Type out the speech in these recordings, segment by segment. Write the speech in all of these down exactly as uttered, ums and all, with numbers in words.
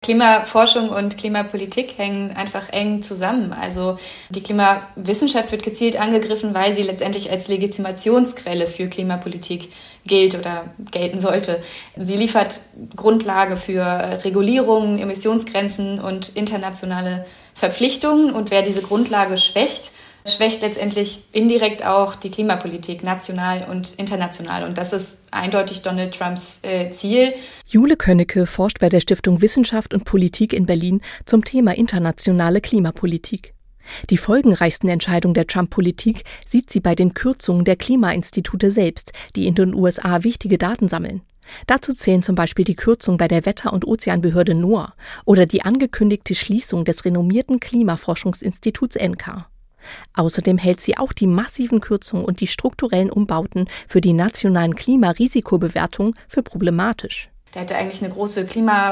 Klimaforschung und Klimapolitik hängen einfach eng zusammen. Also die Klimawissenschaft wird gezielt angegriffen, weil sie letztendlich als Legitimationsquelle für Klimapolitik gilt oder gelten sollte. Sie liefert Grundlage für Regulierungen, Emissionsgrenzen und internationale Verpflichtungen. Und wer diese Grundlage schwächt, schwächt letztendlich indirekt auch die Klimapolitik national und international. Und das ist eindeutig Donald Trumps äh, Ziel. Jule Könnecke forscht bei der Stiftung Wissenschaft und Politik in Berlin zum Thema internationale Klimapolitik. Die folgenreichsten Entscheidungen der Trump-Politik sieht sie bei den Kürzungen der Klimainstitute selbst, die in den U S A wichtige Daten sammeln. Dazu zählen zum Beispiel die Kürzung bei der Wetter- und Ozeanbehörde NOAA oder die angekündigte Schließung des renommierten Klimaforschungsinstituts N C A R. Außerdem hält sie auch die massiven Kürzungen und die strukturellen Umbauten für die nationalen Klimarisikobewertungen für problematisch. Da hätte eigentlich eine große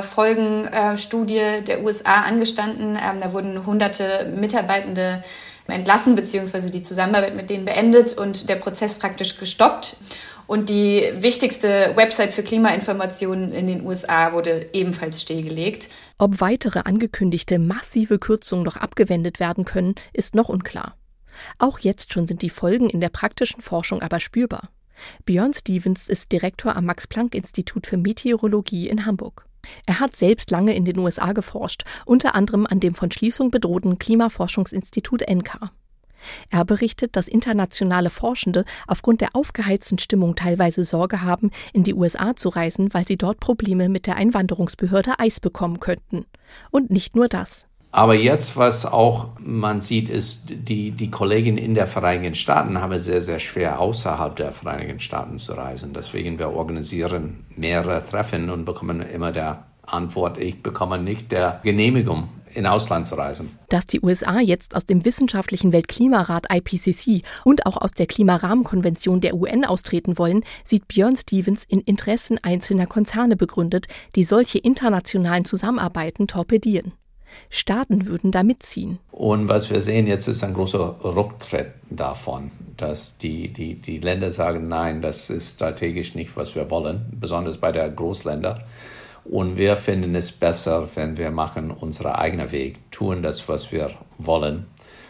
Klimafolgenstudie der U S A angestanden. Da wurden hunderte Mitarbeitende entlassen, beziehungsweise die Zusammenarbeit mit denen beendet und der Prozess praktisch gestoppt. Und die wichtigste Website für Klimainformationen in den U S A wurde ebenfalls stillgelegt. Ob weitere angekündigte massive Kürzungen noch abgewendet werden können, ist noch unklar. Auch jetzt schon sind die Folgen in der praktischen Forschung aber spürbar. Björn Stevens ist Direktor am Max-Planck-Institut für Meteorologie in Hamburg. Er hat selbst lange in den U S A geforscht, unter anderem an dem von Schließung bedrohten Klimaforschungsinstitut N C A R. Er berichtet, dass internationale Forschende aufgrund der aufgeheizten Stimmung teilweise Sorge haben, in die U S A zu reisen, weil sie dort Probleme mit der Einwanderungsbehörde I C E bekommen könnten. Und nicht nur das. Aber jetzt, was auch man sieht, ist, die, die Kollegen in der Vereinigten Staaten haben es sehr, sehr schwer, außerhalb der Vereinigten Staaten zu reisen. Deswegen wir organisieren mehrere Treffen und bekommen immer der Antwort, ich bekomme nicht der Genehmigung, in Ausland zu reisen. Dass die U S A jetzt aus dem wissenschaftlichen Weltklimarat I P C C und auch aus der Klimarahmenkonvention der U N austreten wollen, sieht Björn Stevens in Interessen einzelner Konzerne begründet, die solche internationalen Zusammenarbeiten torpedieren. Staaten würden da mitziehen. Und was wir sehen jetzt ist ein großer Rücktritt davon, dass die, die, die Länder sagen, nein, das ist strategisch nicht, was wir wollen, besonders bei der Großländer. Und wir finden es besser, wenn wir machen unseren eigenen Weg, tun das, was wir wollen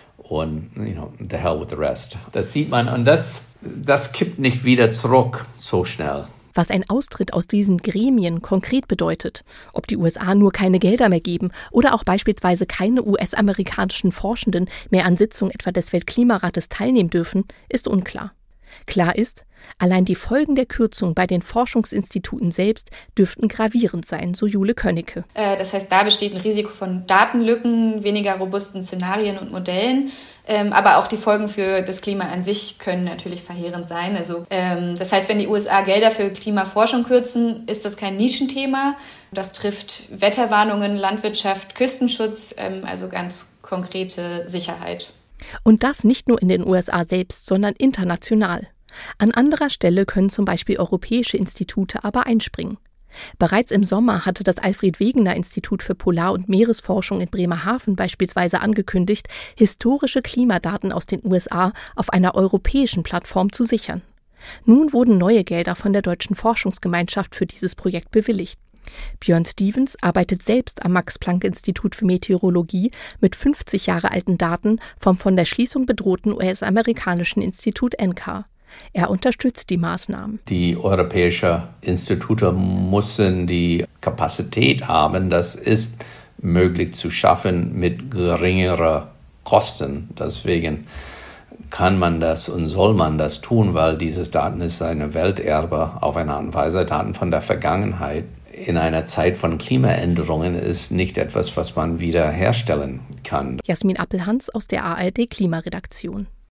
und, you know, the hell with the rest. Das sieht man und das, das kippt nicht wieder zurück so schnell. Was ein Austritt aus diesen Gremien konkret bedeutet, ob die U S A nur keine Gelder mehr geben oder auch beispielsweise keine U S-amerikanischen Forschenden mehr an Sitzungen etwa des Weltklimarates teilnehmen dürfen, ist unklar. Klar ist, allein die Folgen der Kürzung bei den Forschungsinstituten selbst dürften gravierend sein, so Jule Könnecke. Äh, das heißt, da besteht ein Risiko von Datenlücken, weniger robusten Szenarien und Modellen. Ähm, aber auch die Folgen für das Klima an sich können natürlich verheerend sein. Also, ähm, das heißt, wenn die U S A Gelder für Klimaforschung kürzen, ist das kein Nischenthema. Das trifft Wetterwarnungen, Landwirtschaft, Küstenschutz, ähm, also ganz konkrete Sicherheit. Und das nicht nur in den U S A selbst, sondern international. An anderer Stelle können zum Beispiel europäische Institute aber einspringen. Bereits im Sommer hatte das Alfred-Wegener-Institut für Polar- und Meeresforschung in Bremerhaven beispielsweise angekündigt, historische Klimadaten aus den U S A auf einer europäischen Plattform zu sichern. Nun wurden neue Gelder von der Deutschen Forschungsgemeinschaft für dieses Projekt bewilligt. Björn Stevens arbeitet selbst am Max-Planck-Institut für Meteorologie mit fünfzig Jahre alten Daten vom von der Schließung bedrohten U S-amerikanischen Institut N C A R. Er unterstützt die Maßnahmen. Die europäischen Institute müssen die Kapazität haben, das ist möglich zu schaffen mit geringeren Kosten. Deswegen kann man das und soll man das tun, weil dieses Daten ist eine Welterbe auf eine Art und Weise, Daten von der Vergangenheit. In einer Zeit von Klimaänderungen ist nicht etwas, was man wieder herstellen kann. Jasmin Appelhans aus der A R D Klimaredaktion.